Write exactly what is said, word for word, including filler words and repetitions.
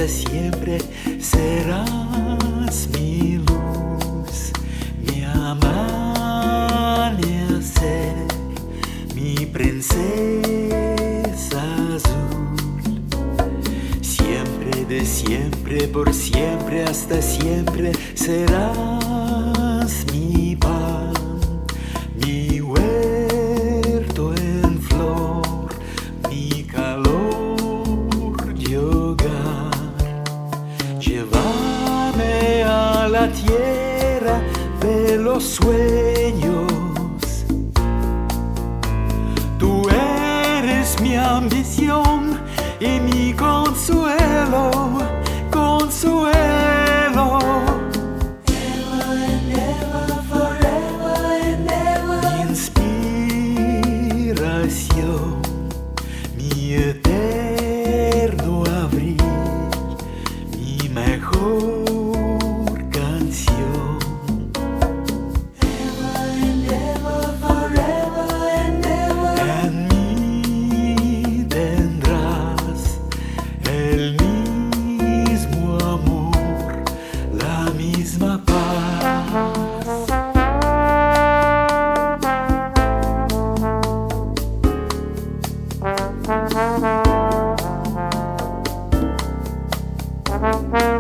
hasta siempre serás mi luz, mi amanecer, mi princesa azul. Siempre, de siempre, por siempre, hasta siempre serás mi pan, mi huerto en flor, mi calor de hogar. Llévame a la tierra de los sueños. Tú eres mi ambición y mi consuelo, consuelo. Ever and ever, forever and ever. Mi inspiración, mi eterno abril, mi mejor canción. Ever and ever, forever and ever. En mí tendrás el mismo amor, la misma paz. Thank you.